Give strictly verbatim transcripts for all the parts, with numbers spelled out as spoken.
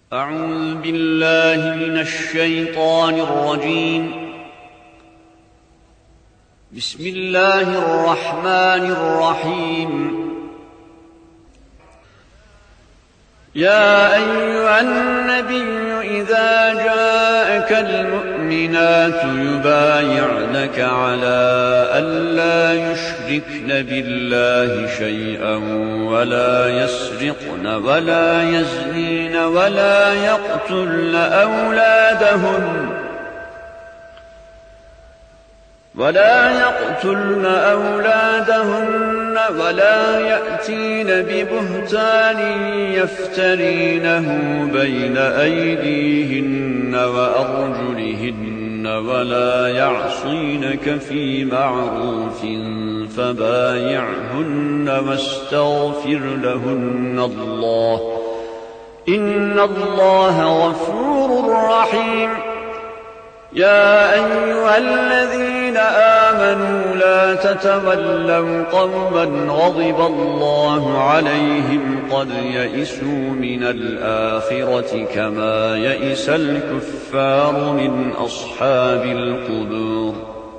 أعوذ بالله من الشيطان الرجيم. بسم الله الرحمن الرحيم. يا أيها النبي إذا جاءك المؤمنات يبايعنك على ألا يشركن بالله شيئا ولا يسرقن ولا يزنين ولا يقتلن أولادهن ولا يقتلن أولادهن ولا يأتين ببهتان يفترينه بين أيديهن وأرجلهن ولا يعصينك في معروف فبايعهن واستغفر لهن الله إن الله غفور رحيم. يا أيها الذين آمنوا لا تتولوا قوما غضب الله عليهم قد يئسوا من الآخرة كما يئس الكفار من أصحاب القبور.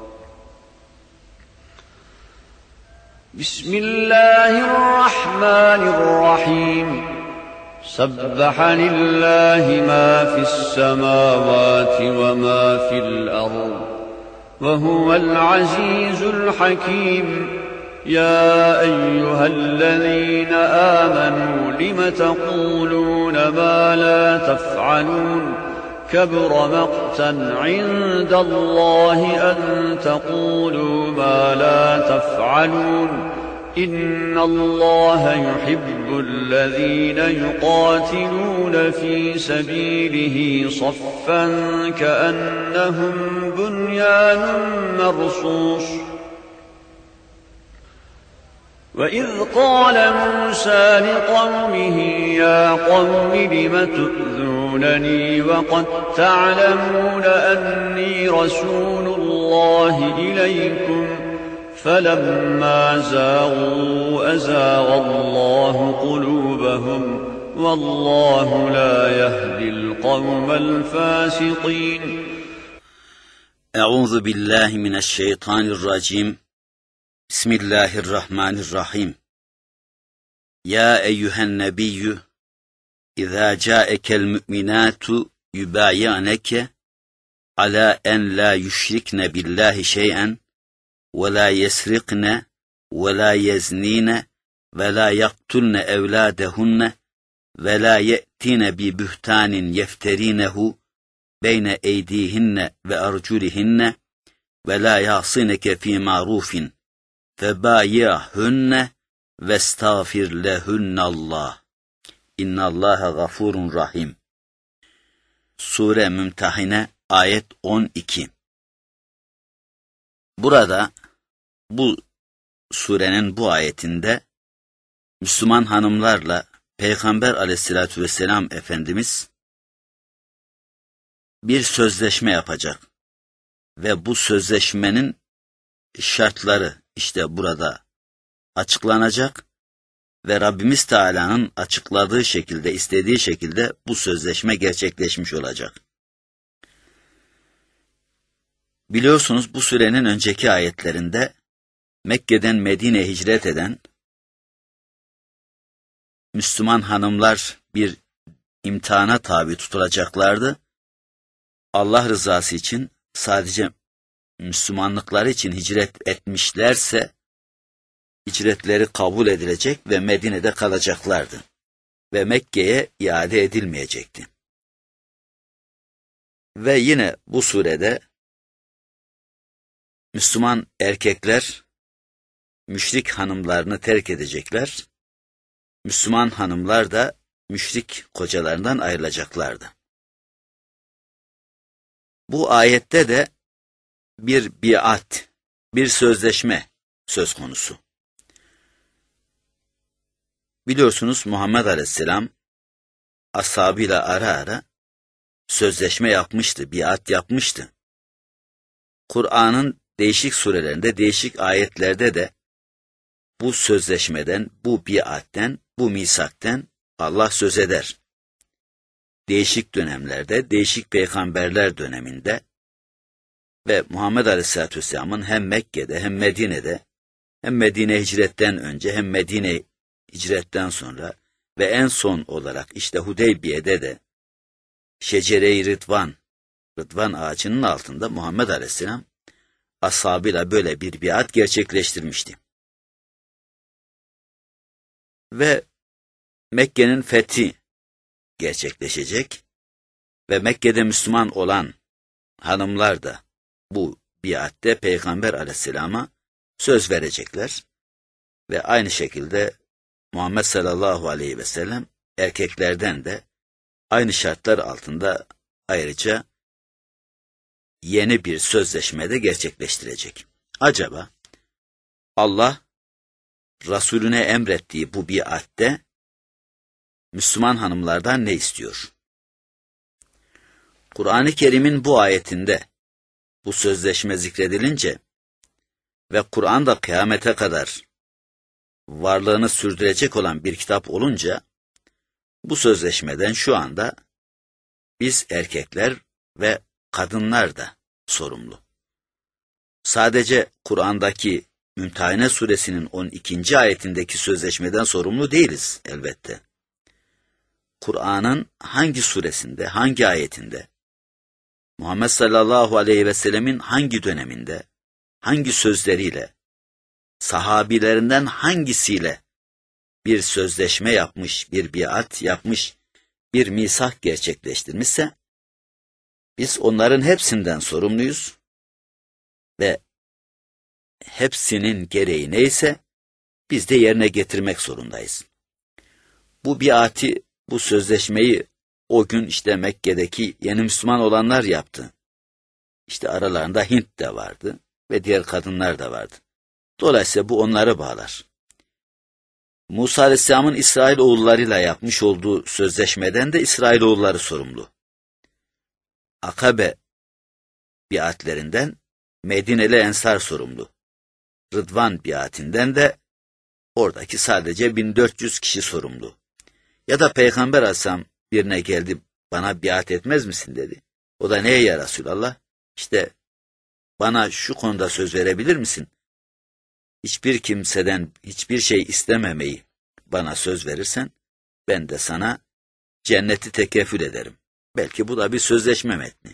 بسم الله الرحمن الرحيم. سبح لله ما في السماوات وما في الأرض وهو العزيز الحكيم. يا أيها الذين آمنوا لم تقولون ما لا تفعلون كبر مقتا عند الله أن تقولوا ما لا تفعلون إن الله يحب الذين يقاتلون في سبيله صفا كأنهم بنيان مرصوص. وإذ قال موسى لقومه يا قوم لم تؤذونني وقد تعلمون أني رسول الله إليكم فلما زاغوا أزاغ الله قلوبهم والله لا يهدي القوم الفاسقين. أعوذ بالله من الشيطان الرجيم. بسم الله الرحمن الرحيم. يا أيها النبي إذا جاءك المؤمنات يبايعنك على أن لا يشركن بالله شيئا ولا يسرقن ولا يزنين ولا يقتلن أولادهن ولا يأتين ببهتان يفترينه بين أيديهن وأرجلهن ولا يعصينك في معروف فبايعهن واستغفر لهن الله إن الله غفور rahim. Sure Mümtehine ayet on iki. Burada bu surenin bu ayetinde Müslüman hanımlarla Peygamber aleyhissalatü vesselam Efendimiz bir sözleşme yapacak ve bu sözleşmenin şartları işte burada açıklanacak ve Rabbimiz Teala'nın açıkladığı şekilde, istediği şekilde bu sözleşme gerçekleşmiş olacak. Biliyorsunuz bu surenin önceki ayetlerinde Mekke'den Medine'ye hicret eden Müslüman hanımlar bir imtihana tabi tutulacaklardı. Allah rızası için sadece Müslümanlıkları için hicret etmişlerse hicretleri kabul edilecek ve Medine'de kalacaklardı ve Mekke'ye iade edilmeyecekti. Ve yine bu surede Müslüman erkekler müşrik hanımlarını terk edecekler, Müslüman hanımlar da müşrik kocalarından ayrılacaklardı. Bu ayette de bir biat, bir sözleşme söz konusu. Biliyorsunuz Muhammed Aleyhisselam ashabıyla ara ara sözleşme yapmıştı, biat yapmıştı. Kur'an'ın değişik surelerinde, değişik ayetlerde de bu sözleşmeden, bu biatten, bu misakten Allah söz eder. değişik dönemlerde, değişik peygamberler döneminde ve Muhammed Aleyhisselatü Vesselam'ın hem Mekke'de hem Medine'de, hem Medine hicretten önce hem Medine hicretten sonra ve en son olarak işte Hudeybiye'de de Şecere-i Rıdvan, Rıdvan ağacının altında Muhammed Aleyhisselam ashabıyla böyle bir biat gerçekleştirmişti. Ve Mekke'nin fethi gerçekleşecek ve Mekke'de Müslüman olan hanımlar da bu biatte Peygamber Aleyhisselam'a söz verecekler ve aynı şekilde Muhammed sallallahu aleyhi ve sellem erkeklerden de aynı şartlar altında ayrıca yeni bir sözleşmede gerçekleştirecek. Acaba Allah Resulüne emrettiği bu biatte Müslüman hanımlardan ne istiyor? Kur'an-ı Kerim'in bu ayetinde bu sözleşme zikredilince ve Kur'an'da kıyamete kadar varlığını sürdürecek olan bir kitap olunca bu sözleşmeden şu anda biz erkekler ve kadınlar da sorumlu. Sadece Kur'an'daki Mümtehine suresinin on ikinci ayetindeki sözleşmeden sorumlu değiliz elbette. Kur'an'ın hangi suresinde, hangi ayetinde, Muhammed sallallahu aleyhi ve sellemin hangi döneminde, hangi sözleriyle, sahabilerinden hangisiyle bir sözleşme yapmış, bir biat yapmış, bir misak gerçekleştirmişse, biz onların hepsinden sorumluyuz ve hepsinin gereği neyse biz de yerine getirmek zorundayız. Bu biati, bu sözleşmeyi o gün işte Mekke'deki yeni Müslüman olanlar yaptı. İşte aralarında Hint de vardı ve diğer kadınlar da vardı. Dolayısıyla bu onları bağlar. Musa Aleyhisselam'ın İsrailoğullarıyla yapmış olduğu sözleşmeden de İsrailoğulları sorumlu. Akabe biatlerinden Medineli Ensar sorumlu. Rıdvan biatinden de oradaki sadece bin dört yüz kişi sorumlu. Ya da Peygamber Aleyhisselam birine geldi, bana biat etmez misin dedi. O da neye ya Resulallah? İşte bana şu konuda söz verebilir misin? Hiçbir kimseden hiçbir şey istememeyi bana söz verirsen ben de sana cenneti tekeffül ederim. Belki bu da bir sözleşme metni.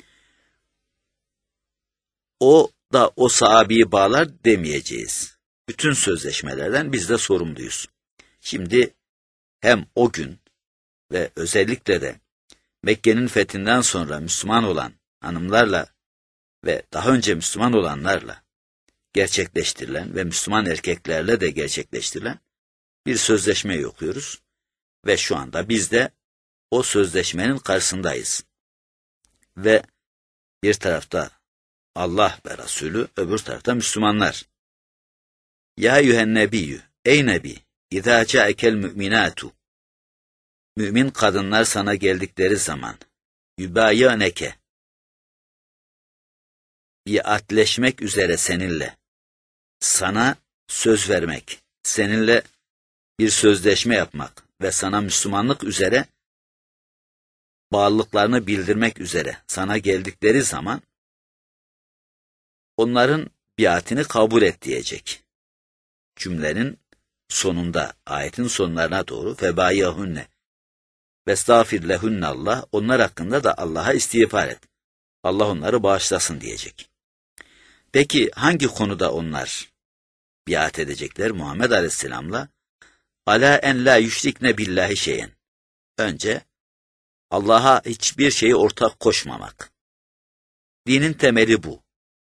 O da o sahabeyi bağlar demeyeceğiz. Bütün sözleşmelerden biz de sorumluyuz. Şimdi hem o gün ve özellikle de Mekke'nin fethinden sonra Müslüman olan hanımlarla ve daha önce Müslüman olanlarla gerçekleştirilen ve Müslüman erkeklerle de gerçekleştirilen bir sözleşmeyi okuyoruz. Ve şu anda biz de o sözleşmenin karşısındayız. Ve bir tarafta Allah ve Resulü, öbür tarafta Müslümanlar. Ya eyyühen nebiyyü, ey nebi, izâ câekel mü'minâtu. Mümin kadınlar sana geldikleri zaman, yübâyâneke, biatleşmek üzere seninle, sana söz vermek, seninle bir sözleşme yapmak ve sana Müslümanlık üzere bağlılıklarını bildirmek üzere sana geldikleri zaman, onların biatini kabul et diyecek. Cümlenin sonunda, ayetin sonlarına doğru febâyâhunne vestağfir lehunne Allah, onlar hakkında da Allah'a istiğfar et. Allah onları bağışlasın diyecek. Peki hangi konuda onlar biat edecekler Muhammed Aleyhisselam'la? Alâ en lâ yüşrikne billahi şeyen. Önce Allah'a hiçbir şeyi ortak koşmamak. Dinin temeli bu.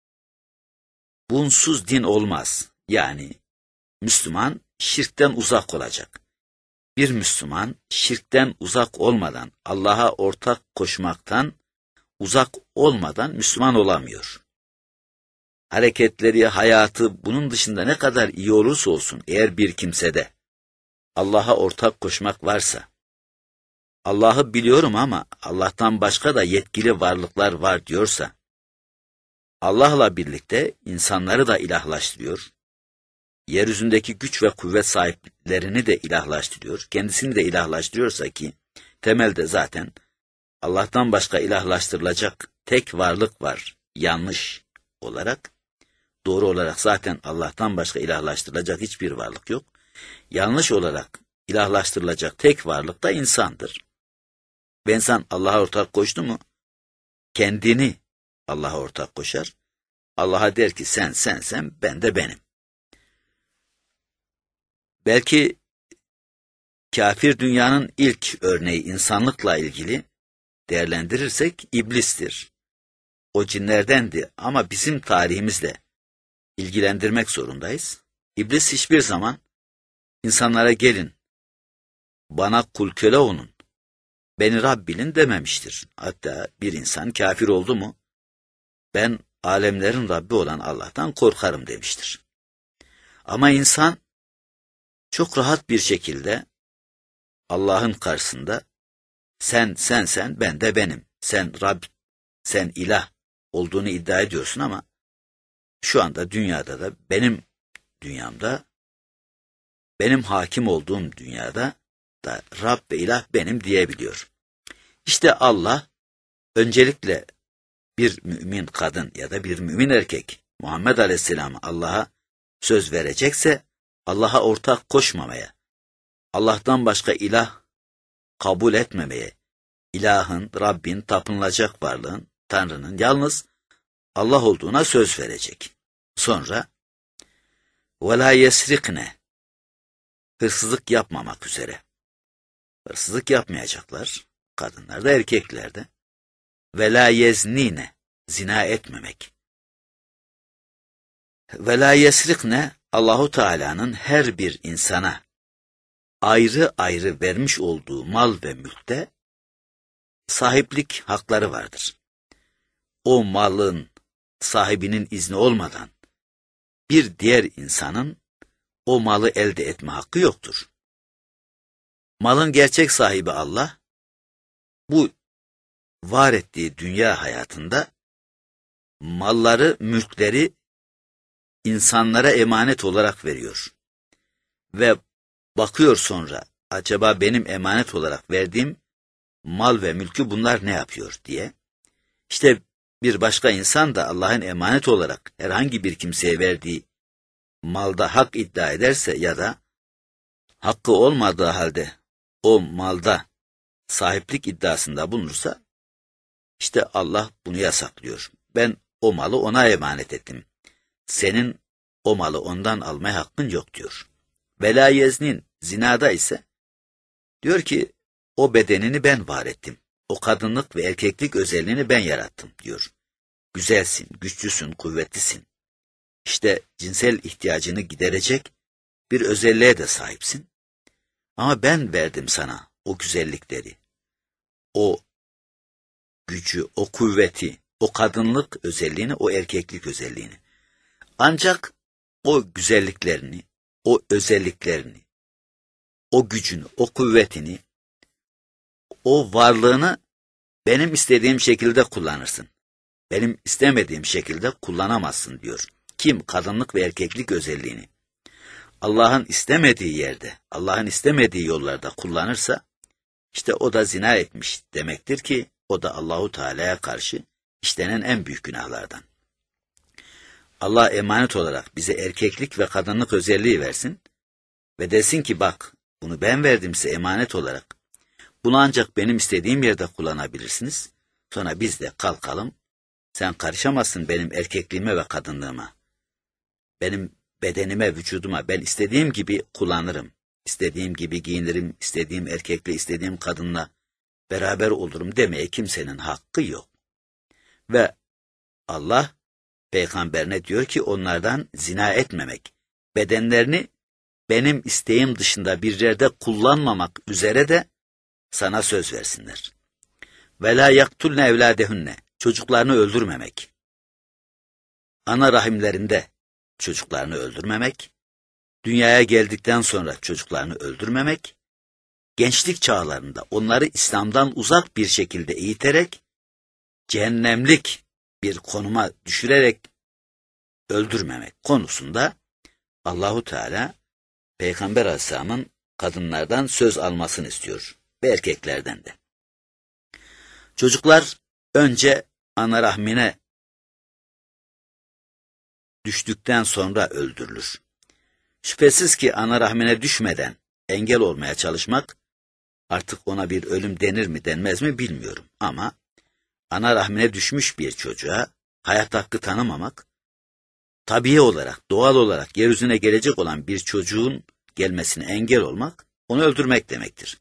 Bunsuz din olmaz. Yani Müslüman şirkten uzak olacak. Bir Müslüman şirkten uzak olmadan, Allah'a ortak koşmaktan uzak olmadan Müslüman olamıyor. Hareketleri, hayatı bunun dışında ne kadar iyi olursa olsun, eğer bir kimsede Allah'a ortak koşmak varsa, Allah'ı biliyorum ama Allah'tan başka da yetkili varlıklar var diyorsa, Allah'la birlikte insanları da ilahlaştırıyor, yeryüzündeki güç ve kuvvet sahiplerini de ilahlaştırıyor, kendisini de ilahlaştırıyorsa ki temelde zaten Allah'tan başka ilahlaştırılacak tek varlık var. Yanlış olarak, doğru olarak zaten Allah'tan başka ilahlaştırılacak hiçbir varlık yok. Yanlış olarak ilahlaştırılacak tek varlık da insandır. Ve insan Allah'a ortak koştu mu, kendini Allah'a ortak koşar. Allah'a der ki sen sen sen, ben de benim. Belki kafir dünyanın ilk örneği insanlıkla ilgili değerlendirirsek iblistir. O cinlerdendi ama bizim tarihimizle ilgilendirmek zorundayız. İblis hiçbir zaman insanlara gelin, bana kul köle olun, beni Rab bilin dememiştir. Hatta bir insan kafir oldu mu, ben alemlerin Rabbi olan Allah'tan korkarım demiştir. Ama insan çok rahat bir şekilde Allah'ın karşısında sen sen sen, ben de benim, sen Rab, sen ilah olduğunu iddia ediyorsun ama şu anda dünyada da, benim dünyamda, benim hakim olduğum dünyada da Rab ve ilah benim diyebiliyor. İşte Allah öncelikle bir mümin kadın ya da bir mümin erkek Muhammed Aleyhisselam'a Allah'a söz verecekse Allah'a ortak koşmamaya, Allah'tan başka ilah kabul etmemeye, ilahın, Rabbin, tapınılacak varlığın, Tanrı'nın yalnız Allah olduğuna söz verecek. Sonra وَلَا يَسْرِقْنَ hırsızlık yapmamak üzere. Hırsızlık yapmayacaklar, kadınlar da erkekler de. وَلَا يَزْنِينَ zina etmemek. وَلَا يَسْرِقْنَ Allahu Teala'nın her bir insana ayrı ayrı vermiş olduğu mal ve mülkte sahiplik hakları vardır. O malın sahibinin izni olmadan bir diğer insanın o malı elde etme hakkı yoktur. Malın gerçek sahibi Allah, bu var ettiği dünya hayatında malları, mülkleri insanlara emanet olarak veriyor. Ve bakıyor sonra, acaba benim emanet olarak verdiğim mal ve mülkü bunlar ne yapıyor diye. İşte bir başka insan da Allah'ın emanet olarak herhangi bir kimseye verdiği malda hak iddia ederse ya da hakkı olmadığı halde o malda sahiplik iddiasında bulunursa, işte Allah bunu yasaklıyor. Ben o malı ona emanet ettim. Senin o malı ondan almaya hakkın yok diyor. Vela yeznin zinada ise diyor ki o bedenini ben var ettim. O kadınlık ve erkeklik özelliğini ben yarattım diyor. Güzelsin, güçlüsün, kuvvetlisin. İşte cinsel ihtiyacını giderecek bir özelliğe de sahipsin. Ama ben verdim sana o güzellikleri, o gücü, o kuvveti, o kadınlık özelliğini, o erkeklik özelliğini. Ancak o güzelliklerini, o özelliklerini, o gücünü, o kuvvetini, o varlığını benim istediğim şekilde kullanırsın. Benim istemediğim şekilde kullanamazsın diyor. Kim kadınlık ve erkeklik özelliğini Allah'ın istemediği yerde, Allah'ın istemediği yollarda kullanırsa, işte o da zina etmiş demektir ki, o da Allahu Teala'ya karşı işlenen en büyük günahlardan. Allah emanet olarak bize erkeklik ve kadınlık özelliği versin ve desin ki bak, bunu ben verdim size emanet olarak. Bunu ancak benim istediğim yerde kullanabilirsiniz. Sonra biz de kalkalım, sen karışamazsın benim erkekliğime ve kadınlığıma. Benim bedenime, vücuduma ben istediğim gibi kullanırım. İstediğim gibi giyinirim, istediğim erkekle, istediğim kadınla beraber olurum demeye kimsenin hakkı yok. Ve Allah peygamberine diyor ki onlardan zina etmemek, bedenlerini benim isteğim dışında bir yerde kullanmamak üzere de sana söz versinler. Ve la yaktulne evladehunne, çocuklarını öldürmemek. Ana rahimlerinde çocuklarını öldürmemek, dünyaya geldikten sonra çocuklarını öldürmemek, gençlik çağlarında onları İslam'dan uzak bir şekilde eğiterek, cehennemlik bir konuma düşürerek öldürmemek konusunda Allahu Teala Peygamber Aleyhisselam'ın kadınlardan söz almasını istiyor ve erkeklerden de. Çocuklar önce ana rahmine düştükten sonra öldürülür. Şüphesiz ki ana rahmine düşmeden engel olmaya çalışmak, artık ona bir ölüm denir mi denmez mi bilmiyorum. Ama ana rahmine düşmüş bir çocuğa hayat hakkı tanımamak, tabii olarak, doğal olarak yeryüzüne gelecek olan bir çocuğun gelmesine engel olmak, onu öldürmek demektir.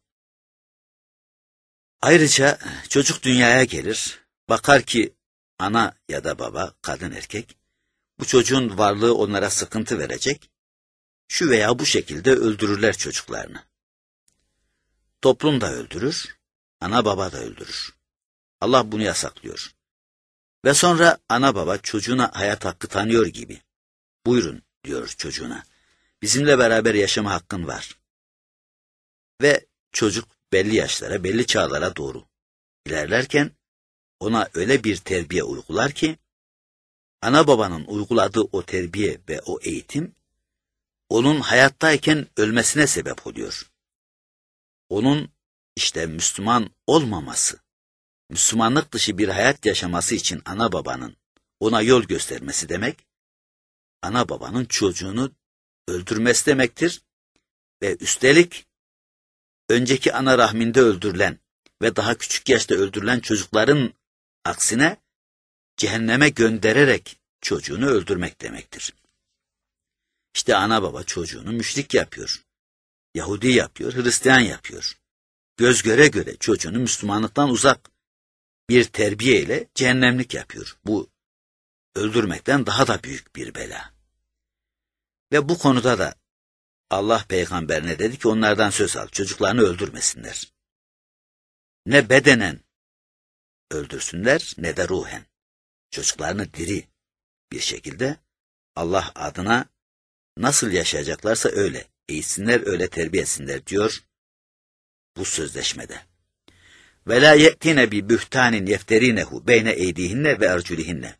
Ayrıca çocuk dünyaya gelir, bakar ki ana ya da baba, kadın erkek, bu çocuğun varlığı onlara sıkıntı verecek, şu veya bu şekilde öldürürler çocuklarını. Toplum da öldürür, ana baba da öldürür. Allah bunu yasaklıyor. Ve sonra ana baba çocuğuna hayat hakkı tanıyor gibi. Buyurun diyor çocuğuna. Bizimle beraber yaşama hakkın var. Ve çocuk belli yaşlara, belli çağlara doğru ilerlerken ona öyle bir terbiye uygular ki, ana babanın uyguladığı o terbiye ve o eğitim, onun hayattayken ölmesine sebep oluyor. Onun işte Müslüman olmaması, Müslümanlık dışı bir hayat yaşaması için ana babanın ona yol göstermesi demek, ana babanın çocuğunu öldürmesi demektir ve üstelik önceki ana rahminde öldürülen ve daha küçük yaşta öldürülen çocukların aksine cehenneme göndererek çocuğunu öldürmek demektir. İşte ana baba çocuğunu müşrik yapıyor, Yahudi yapıyor, Hristiyan yapıyor. Göz göre göre çocuğunu Müslümanlıktan uzak bir terbiye ile cehennemlik yapıyor. Bu öldürmekten daha da büyük bir bela. Ve bu konuda da Allah peygamberine dedi ki onlardan söz al, çocuklarını öldürmesinler. Ne bedenen öldürsünler ne de ruhen. Çocuklarını diri bir şekilde Allah adına nasıl yaşayacaklarsa öyle eğitsinler, öyle terbiye etsinler diyor bu sözleşmede. Ve la ye'tine bi bühtanin yefterinehu beyne eydihinne ve erculihinne.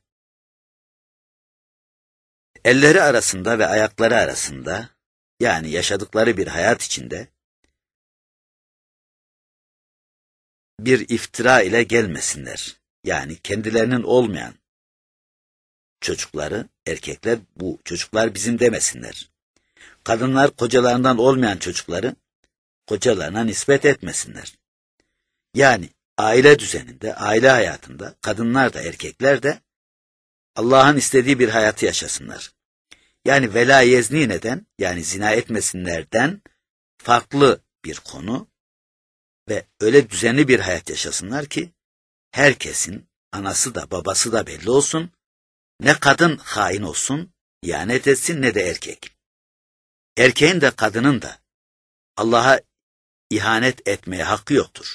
Elleri arasında ve ayakları arasında, yani yaşadıkları bir hayat içinde bir iftira ile gelmesinler. Yani kendilerinin olmayan çocukları, erkekler bu çocuklar bizim demesinler. Kadınlar kocalarından olmayan çocukları kocalarına nispet etmesinler. Yani aile düzeninde, aile hayatında kadınlar da erkekler de Allah'ın istediği bir hayatı yaşasınlar. Yani vela yeznineden, yani zina etmesinlerden farklı bir konu ve öyle düzenli bir hayat yaşasınlar ki herkesin anası da babası da belli olsun, ne kadın hain olsun, ihanet etsin ne de erkek. Erkeğin de kadının da Allah'a ihanet etmeye hakkı yoktur.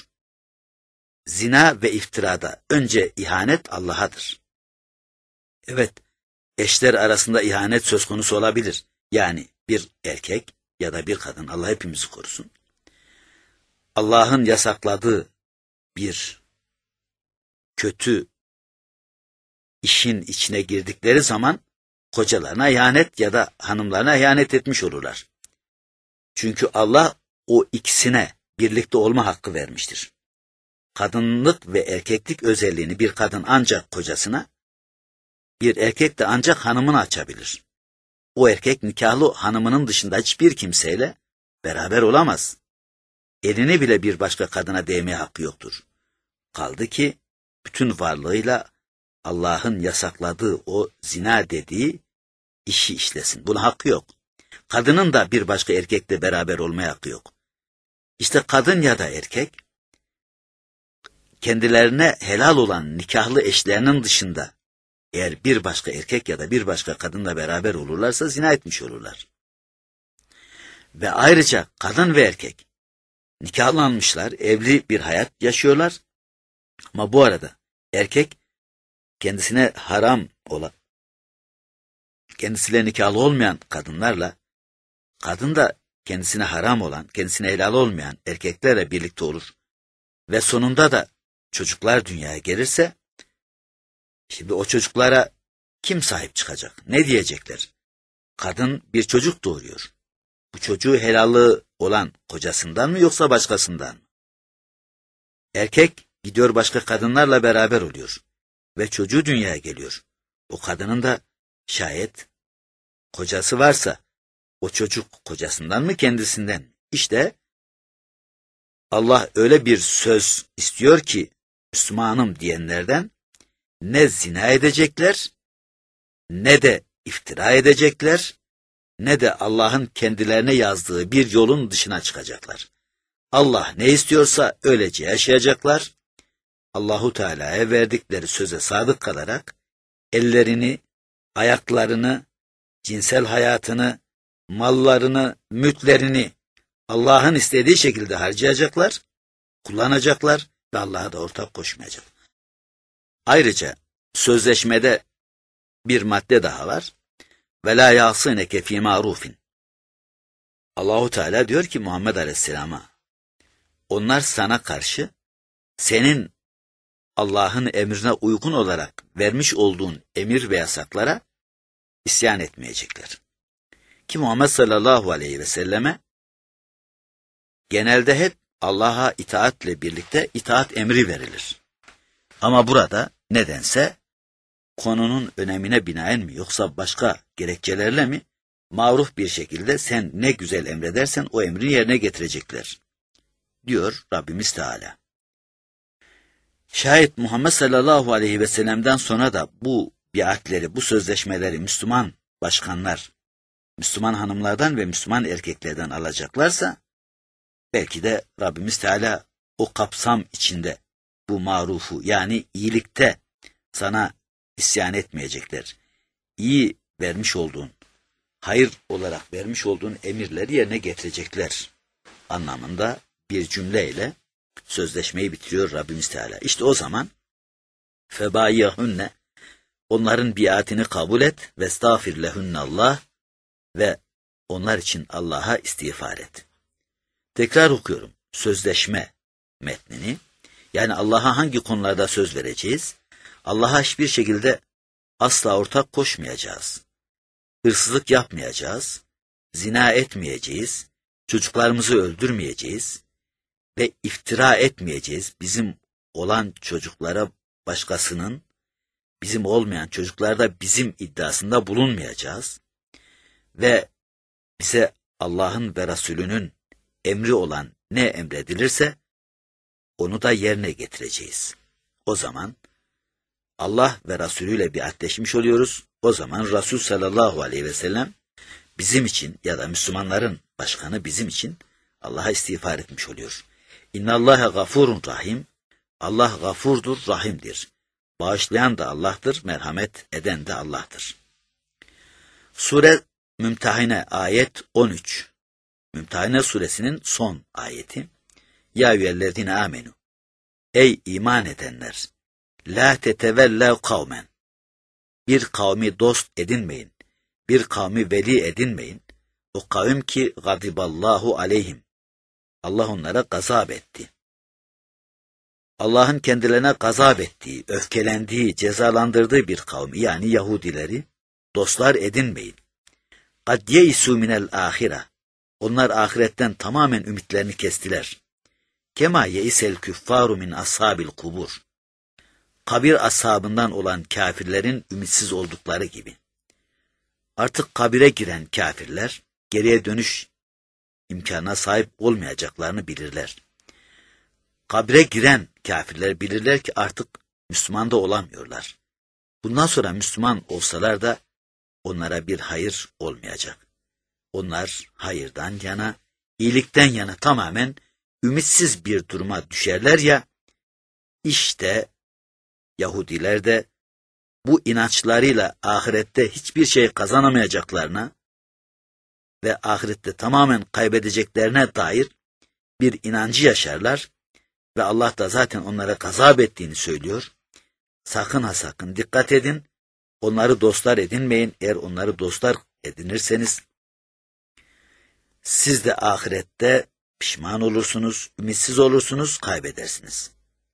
Zina ve iftirada önce ihanet Allah'adır. Evet, eşler arasında ihanet söz konusu olabilir. Yani bir erkek ya da bir kadın, Allah hepimizi korusun, Allah'ın yasakladığı bir kötü işin içine girdikleri zaman kocalarına ihanet ya da hanımlarına ihanet etmiş olurlar. Çünkü Allah o ikisine birlikte olma hakkı vermiştir. Kadınlık ve erkeklik özelliğini bir kadın ancak kocasına, bir erkek de ancak hanımını açabilir. O erkek nikahlı hanımının dışında hiçbir kimseyle beraber olamaz. Elini bile bir başka kadına değmeye hakkı yoktur. Kaldı ki bütün varlığıyla Allah'ın yasakladığı o zina dediği işi işlesin. Buna hakkı yok. Kadının da bir başka erkekle beraber olmaya hakkı yok. İşte kadın ya da erkek kendilerine helal olan nikahlı eşlerinin dışında eğer bir başka erkek ya da bir başka kadınla beraber olurlarsa zina etmiş olurlar. Ve ayrıca kadın ve erkek nikahlanmışlar, evli bir hayat yaşıyorlar. Ama bu arada erkek kendisine haram olan, kendisiyle nikahlı olmayan kadınlarla, kadın da kendisine haram olan, kendisine helal olmayan erkeklerle birlikte olur. Ve sonunda da çocuklar dünyaya gelirse, şimdi o çocuklara kim sahip çıkacak? Ne diyecekler? Kadın bir çocuk doğuruyor. Bu çocuğu helallığı olan kocasından mı yoksa başkasından mı? Erkek Gidiyor başka kadınlarla beraber oluyor. Ve çocuğu dünyaya geliyor. O kadının da şayet kocası varsa o çocuk kocasından mı kendisinden mi? İşte Allah öyle bir söz istiyor ki Müslümanım diyenlerden ne zina edecekler, ne de iftira edecekler, ne de Allah'ın kendilerine yazdığı bir yolun dışına çıkacaklar. Allah ne istiyorsa öylece yaşayacaklar. Allahu Teala'ya verdikleri söze sadık kalarak ellerini, ayaklarını, cinsel hayatını, mallarını, mülklerini Allah'ın istediği şekilde harcayacaklar, kullanacaklar ve Allah'a da ortak koşmayacak. Ayrıca sözleşmede bir madde daha var. Ve la yasîneke fî ma'rûfin. Allahu Teala diyor ki Muhammed Aleyhisselam'a, onlar sana karşı senin Allah'ın emrine uygun olarak vermiş olduğun emir ve yasaklara isyan etmeyecekler. Ki Muhammed sallallahu aleyhi ve selleme genelde hep Allah'a itaatle birlikte itaat emri verilir. Ama burada nedense konunun önemine binaen mi yoksa başka gerekçelerle mi maruf bir şekilde sen ne güzel emredersen o emri yerine getirecekler, diyor Rabbimiz Teala. Şayet Muhammed sallallahu aleyhi ve sellem'den sonra da bu biatleri, bu sözleşmeleri Müslüman başkanlar, Müslüman hanımlardan ve Müslüman erkeklerden alacaklarsa, belki de Rabbimiz Teala o kapsam içinde bu marufu, yani iyilikte sana isyan etmeyecekler, İyi vermiş olduğun, hayır olarak vermiş olduğun emirleri yerine getirecekler anlamında bir cümleyle sözleşmeyi bitiriyor Rabbimiz Teala. İşte o zaman febayyahunne, onların biatini kabul et ve estağfir lehunnallah, ve onlar için Allah'a istiğfar et. Tekrar okuyorum sözleşme metnini. Yani Allah'a hangi konularda söz vereceğiz? Allah'a hiçbir şekilde asla ortak koşmayacağız. Hırsızlık yapmayacağız. Zina etmeyeceğiz. Çocuklarımızı öldürmeyeceğiz. Ve iftira etmeyeceğiz. Bizim olan çocuklara başkasının, bizim olmayan çocuklarda bizim iddiasında bulunmayacağız. Ve bize Allah'ın ve Resulünün emri olan ne emredilirse onu da yerine getireceğiz. O zaman Allah ve Resulüyle biatleşmiş oluyoruz. O zaman Resul sallallahu aleyhi ve sellem bizim için ya da Müslümanların başkanı bizim için Allah'a istiğfar etmiş oluyor. İnnallâhe gafurun rahim. Allah gafurdur, rahimdir. Bağışlayan da Allah'tır, merhamet eden de Allah'tır. Sure Mümtehine ayet on üç. Mümtehine suresinin son ayeti. Ya eyyühellezine amenu. Ey iman edenler! La tetevellev kavmen. Bir kavmi dost edinmeyin. Bir kavmi veli edinmeyin. O kavim ki gadiballahu aleyhim. Allah onlara gazap etti. Allah'ın kendilerine gazap ettiği, öfkelendiği, cezalandırdığı bir kavmi, yani Yahudileri dostlar edinmeyin. قَدْ يَيْسُوا مِنَ الْآخِرَةِ. Onlar ahiretten tamamen ümitlerini kestiler. Kema yeisel küffaru min ashabil kubur. Kabir ashabından olan kafirlerin ümitsiz oldukları gibi. Artık kabire giren kafirler geriye dönüş imkanına sahip olmayacaklarını bilirler. Kabire giren kafirler bilirler ki artık Müslüman da olamıyorlar. Bundan sonra Müslüman olsalar da onlara bir hayır olmayacak. Onlar hayırdan yana, iyilikten yana tamamen ümitsiz bir duruma düşerler ya, işte Yahudiler de bu inançlarıyla ahirette hiçbir şey kazanamayacaklarına ve ahirette tamamen kaybedeceklerine dair bir inancı yaşarlar ve Allah da zaten onlara gazap ettiğini söylüyor. Sakın ha sakın dikkat edin, onları dostlar edinmeyin. Eğer onları dostlar edinirseniz siz de ahirette pişman olursunuz, ümitsiz olursunuz, kaybedersiniz.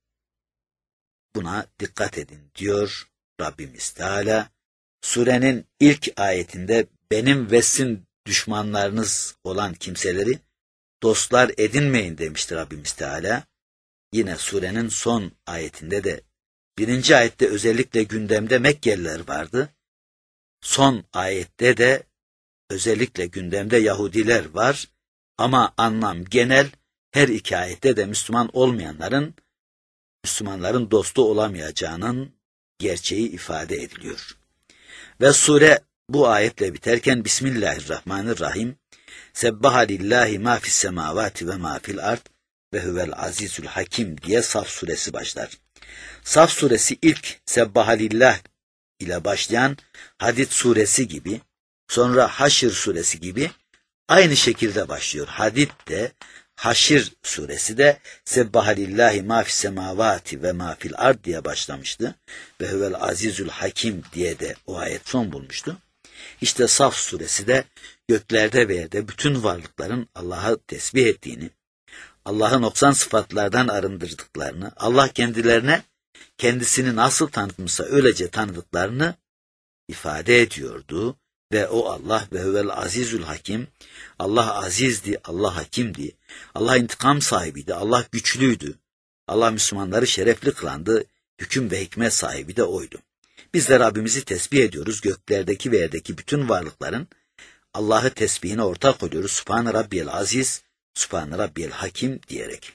Buna dikkat edin diyor Rabbimiz Teala. Surenin ilk ayetinde benim ve sizin düşmanlarınız olan kimseleri dostlar edinmeyin demiştir Rabbimiz Teala. yine surenin son ayetinde de birinci ayette özellikle gündemde Mekkeliler vardı. Son ayette de özellikle gündemde Yahudiler var ama anlam genel, her iki ayette de Müslüman olmayanların Müslümanların dostu olamayacağının gerçeği ifade ediliyor. Ve sure bu ayetle biterken Bismillahirrahmanirrahim. Sebbaha lillahi ma fis semavati ve ma fil ard ve huvel azizül hakim diye Saf suresi başlar. Saf suresi ilk Sebbaha lillah ile başlayan Hadid suresi gibi, sonra Haşr suresi gibi aynı şekilde başlıyor. Hadid de Haşr suresi de Sebbaha lillahi ma fis semavati ve ma fil ard diye başlamıştı ve huvel azizül hakim diye de o ayet son bulmuştu. İşte Saf suresi de göklerde ve yerde bütün varlıkların Allah'ı tesbih ettiğini, Allah'ı noksan sıfatlardan arındırdıklarını, Allah kendilerine kendisini nasıl tanıtmışsa öylece tanıdıklarını ifade ediyordu. Ve o Allah ve huvel azizül hakim, Allah azizdi, Allah hakimdi, Allah intikam sahibiydi, Allah güçlüydü, Allah Müslümanları şerefli kılandı, hüküm ve hikmet sahibi de oydu. Biz de Rabbimizi tesbih ediyoruz, göklerdeki ve yerdeki bütün varlıkların Allah'ı tesbihine ortak oluyoruz. Sübhane Rabbiyel Aziz, Sübhane Rabbiyel Hakim diyerek.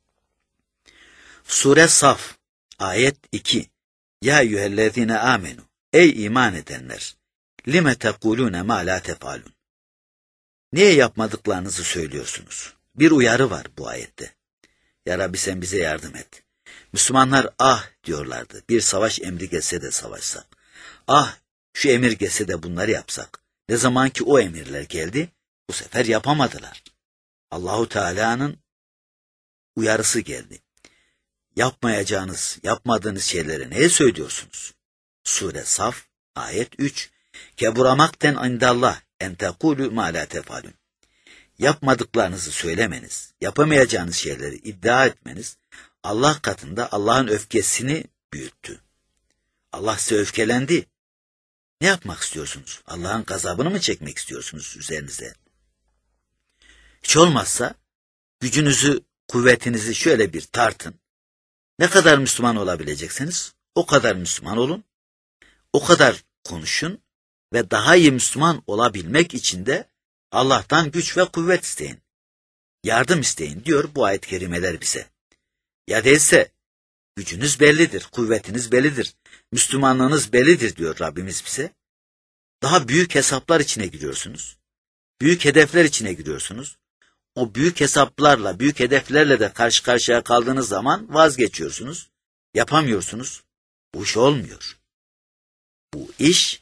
Sure Saf, ayet iki. Ya eyyühellezine amenu, ey iman edenler, lime tekulune ma la tefalun. Niye yapmadıklarınızı söylüyorsunuz? Bir uyarı var bu ayette. Ya Rabbi sen bize yardım et. Müslümanlar ah diyorlardı. Bir savaş emri gelse de savaşsak. Ah şu emir gelse de bunları yapsak. Ne zaman ki o emirler geldi, bu sefer yapamadılar. Allahu Teala'nın uyarısı geldi. Yapmayacağınız, yapmadığınız şeyleri neye söylüyorsunuz? Sure Saf, ayet üç. Keburamakten indallah en tekulu ma la tefalun. Yapmadıklarınızı söylemeniz, yapamayacağınız şeyleri iddia etmeniz, Allah katında Allah'ın öfkesini büyüttü. Allah size öfkelendi. Ne yapmak istiyorsunuz? Allah'ın gazabını mı çekmek istiyorsunuz üzerinize? Hiç olmazsa gücünüzü, kuvvetinizi şöyle bir tartın. Ne kadar Müslüman olabileceksiniz, o kadar Müslüman olun, o kadar konuşun ve daha iyi Müslüman olabilmek için de Allah'tan güç ve kuvvet isteyin. Yardım isteyin diyor bu ayet-i kerimeler bize. Ya değilse gücünüz bellidir, kuvvetiniz bellidir, Müslümanlığınız bellidir diyor Rabbimiz bize. Daha büyük hesaplar içine giriyorsunuz. Büyük hedefler içine giriyorsunuz. O büyük hesaplarla, büyük hedeflerle de karşı karşıya kaldığınız zaman vazgeçiyorsunuz. Yapamıyorsunuz. Bu iş olmuyor. Bu iş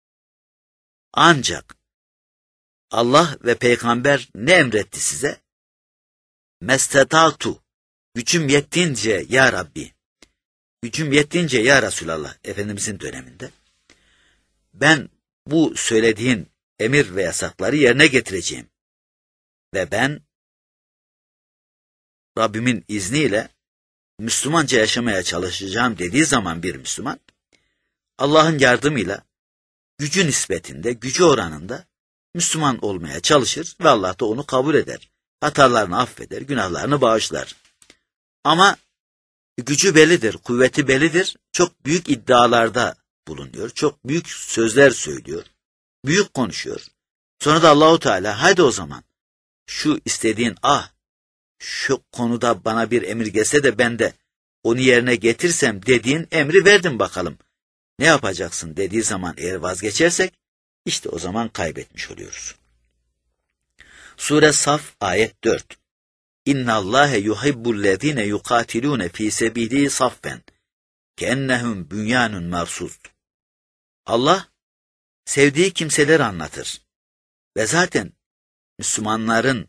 ancak Allah ve peygamber ne emretti size? Mestetatu, gücüm yettiğince ya Rabbi, gücüm yettiğince ya Resulallah, Efendimizin döneminde, ben bu söylediğin emir ve yasakları yerine getireceğim. Ve ben Rabbimin izniyle Müslümanca yaşamaya çalışacağım dediği zaman bir Müslüman, Allah'ın yardımıyla gücü nispetinde, gücü oranında Müslüman olmaya çalışır ve Allah da onu kabul eder. Hatalarını affeder, günahlarını bağışlar. Ama gücü bellidir, kuvveti bellidir, çok büyük iddialarda bulunuyor, çok büyük sözler söylüyor, büyük konuşuyor. Sonra da Allahu Teala, haydi o zaman şu istediğin ah, şu konuda bana bir emir gelse de ben de onu yerine getirsem dediğin emri verdim bakalım. Ne yapacaksın dediği zaman eğer vazgeçersek, işte o zaman kaybetmiş oluyoruz. Sure Saf ayet dört. İnna Allahe yuhibbullezine yukatilune fi sebili saffen keennehum bunyanun marsus. Allah sevdiği kimseleri anlatır. Ve zaten Müslümanların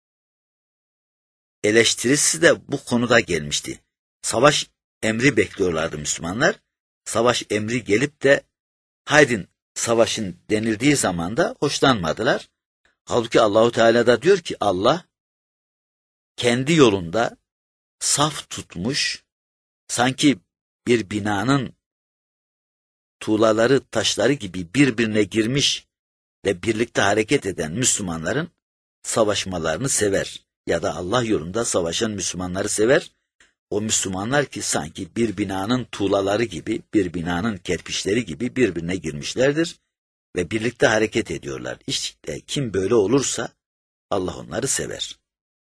eleştirisi de bu konuda gelmişti. Savaş emri bekliyorlardı Müslümanlar. Savaş emri gelip de haydin savaşın denildiği zaman da hoşlanmadılar. Halbuki Allahu Teala da diyor ki Allah kendi yolunda saf tutmuş, sanki bir binanın tuğlaları, taşları gibi birbirine girmiş ve birlikte hareket eden Müslümanların savaşmalarını sever. Ya da Allah yolunda savaşan Müslümanları sever. O Müslümanlar ki sanki bir binanın tuğlaları gibi, bir binanın kerpiçleri gibi birbirine girmişlerdir ve birlikte hareket ediyorlar. İşte kim böyle olursa Allah onları sever.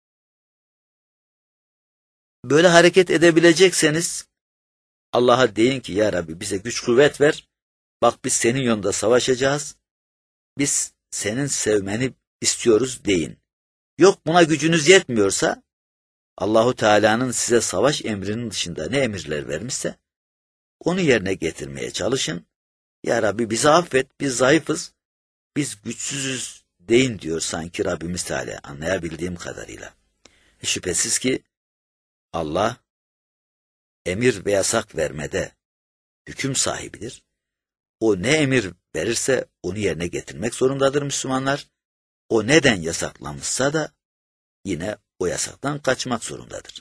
Böyle hareket edebilecekseniz Allah'a deyin ki ya Rabbi bize güç kuvvet ver. Bak biz senin yolunda savaşacağız. Biz senin sevmeni istiyoruz deyin. Yok buna gücünüz yetmiyorsa Allahu Teala'nın size savaş emrinin dışında ne emirler vermişse onu yerine getirmeye çalışın. Ya Rabbi bizi affet, biz zayıfız, biz güçsüzüz deyin diyor sanki Rabbimiz Teala anlayabildiğim kadarıyla. E şüphesiz ki Allah emir ve yasak vermede hüküm sahibidir. O ne emir verirse onu yerine getirmek zorundadır Müslümanlar. O neden yasaklamışsa da yine o yasaktan kaçmak zorundadır.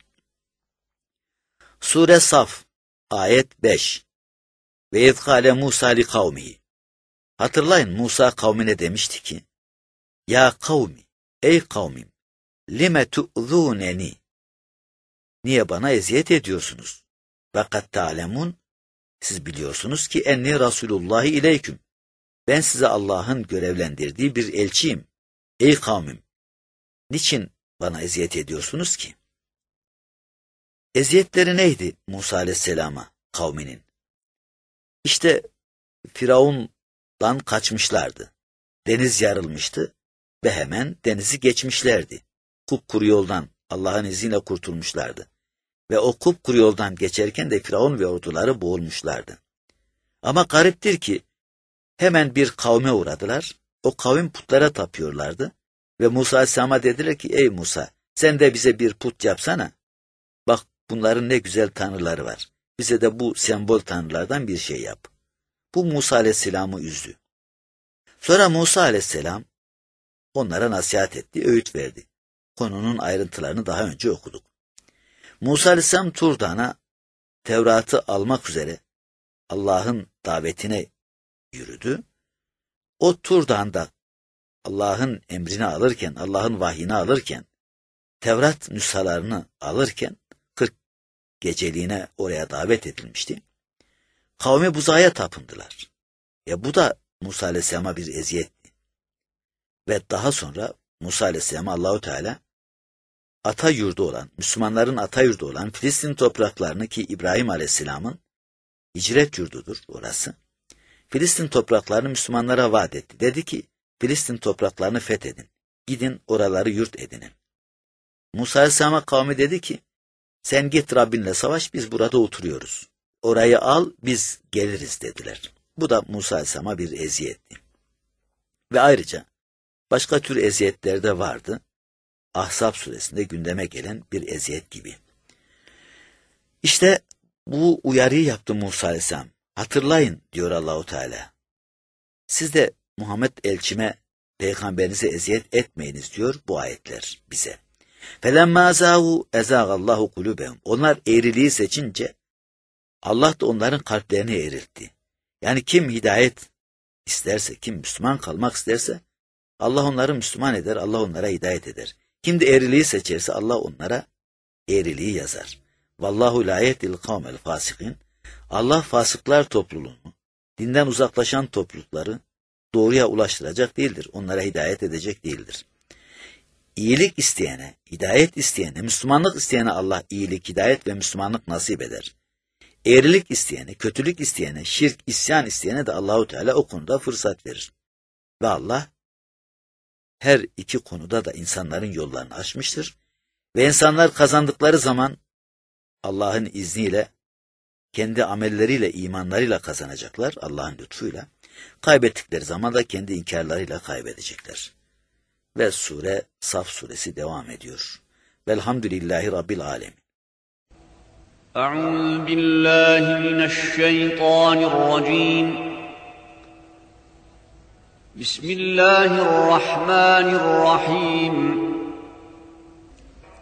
Sure Saf ayet beş. Ve yezkâle Musa li kavmihi. Hatırlayın Musa kavmine demişti ki, ya kavmi, ey kavmim, lime tu'zûneni. Niye bana eziyet ediyorsunuz? Fakat ta'lemun, siz biliyorsunuz ki enni Rasulullahi ileyküm. Ben size Allah'ın görevlendirdiği bir elçiyim. Ey kavmim, niçin bana eziyet ediyorsunuz ki? Eziyetleri neydi Musa aleyhisselama kavminin? İşte Firavun'dan kaçmışlardı. Deniz yarılmıştı ve hemen denizi geçmişlerdi. Kupkuru yoldan Allah'ın izniyle kurtulmuşlardı. Ve o kupkuru yoldan geçerken de Firavun ve orduları boğulmuşlardı. Ama gariptir ki hemen bir kavme uğradılar. O kavim putlara tapıyorlardı. Ve Musa aleyhisselama dediler ki ey Musa sen de bize bir put yapsana. Bak bunların ne güzel tanrıları var. Bize de bu sembol tanrılardan bir şey yap. Bu Musa aleyhisselamı üzdü. Sonra Musa aleyhisselam onlara nasihat etti, öğüt verdi. Konunun ayrıntılarını daha önce okuduk. Musa aleyhisselam Tur Dağı'na Tevrat'ı almak üzere Allah'ın davetine yürüdü. O Tur Dağı'nda Allah'ın emrini alırken, Allah'ın vahyini alırken, Tevrat nüshalarını alırken kırk geceliğine oraya davet edilmişti. Kavmi buzağa tapındılar. Ya bu da Musa aleyhisselama bir eziyetti. Ve daha sonra Musa aleyhisselama Allahu Teala ata yurdu olan, Müslümanların ata yurdu olan Filistin topraklarını ki İbrahim aleyhisselamın hicret yurdudur orası. Filistin topraklarını Müslümanlara vaat etti. Dedi ki Filistin topraklarını fethedin. Gidin oraları yurt edinin. Musa aleyhisselama kavmi dedi ki sen git Rabbinle savaş biz burada oturuyoruz. Orayı al biz geliriz dediler. Bu da Musa aleyhisselama bir eziyetti. Ve ayrıca başka tür eziyetler de vardı. Ahzab suresinde gündeme gelen bir eziyet gibi. İşte bu uyarıyı yaptı Musa aleyhisselam. Hatırlayın diyor Allahu Teala. Siz de Muhammed elçime peygamberinize eziyet etmeyiniz diyor bu ayetler bize. فَلَمَّا زَاغُوا اَزَاغَ اللّٰهُ قُلُوبَهُمْ. Onlar eğriliği seçince Allah da onların kalplerini eğriltti. Yani kim hidayet isterse, kim Müslüman kalmak isterse Allah onları Müslüman eder, Allah onlara hidayet eder. Kim de eğriliği seçerse Allah onlara eğriliği yazar. Vallahu la yehdil kavmel fasikin. Allah fasıklar topluluğunu, dinden uzaklaşan toplulukları doğruya ulaştıracak değildir. Onlara hidayet edecek değildir. İyilik isteyene, hidayet isteyene, Müslümanlık isteyene Allah iyilik, hidayet ve Müslümanlık nasip eder. Eğrilik isteyene, kötülük isteyene, şirk, isyan isteyene de Allahu Teala o konuda fırsat verir. Ve Allah her iki konuda da insanların yollarını açmıştır. Ve insanlar kazandıkları zaman Allah'ın izniyle, kendi amelleriyle, imanlarıyla kazanacaklar, Allah'ın lütfuyla. Kaybettikleri zaman da kendi inkarlarıyla kaybedecekler. Ve sure Saf suresi devam ediyor. Velhamdülillahi Rabbil alemin. Eûzu billahi mineşşeytanirracim. Bismillahirrahmanirrahim.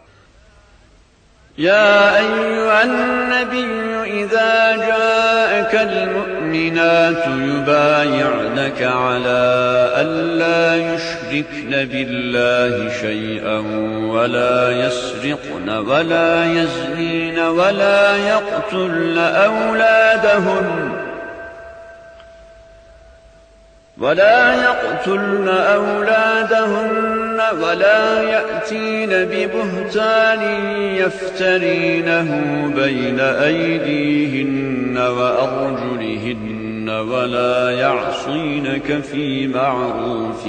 يا أيها النبي إذا جاءك جاءك المؤمنات يبايعنك على ألا يشركن بالله شيئا ولا يسرقن ولا يزنين ولا يقتلن أولادهن ولا يقتلن أولادهن ولا يأتين ببهتان يفترينه بين أيديهن وأرجلهن ولا يعصينك في معروف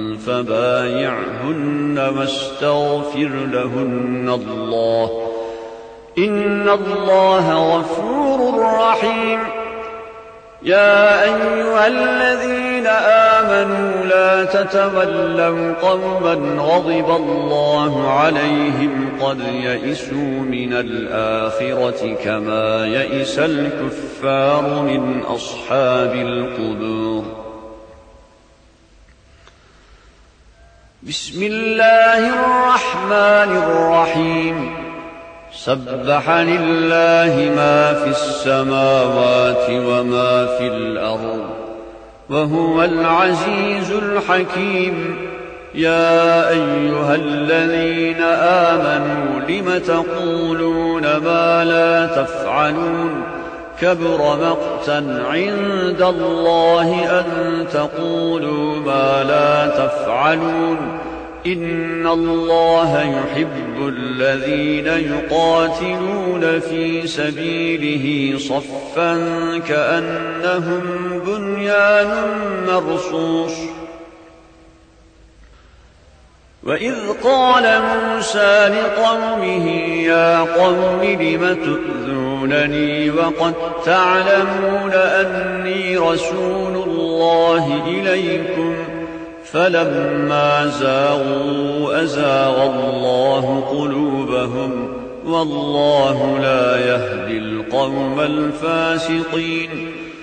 فبايعهن واستغفر لهن الله إن الله غفور رحيم. يا أيها الذين آمنوا لا تتولوا قوما غضب الله عليهم قد يئسوا من الآخرة كما يئس الكفار من أصحاب القبور. بسم الله الرحمن الرحيم. سبح لله ما في السماوات وما في الأرض وهو العزيز الحكيم. يا أيها الذين آمنوا لم تقولون ما لا تفعلون كبر مقتا عند الله أن تقولوا ما لا تفعلون إن الله يحب الذين يقاتلون في سبيله صفا كأنهم بنيان مرصوص. وإذ قال موسى لقومه يا قوم لم تؤذونني وقد تعلمون أني رسول الله إليكم فلما زاغوا أزاغ الله قلوبهم والله لا يهدي القوم الفاسقين.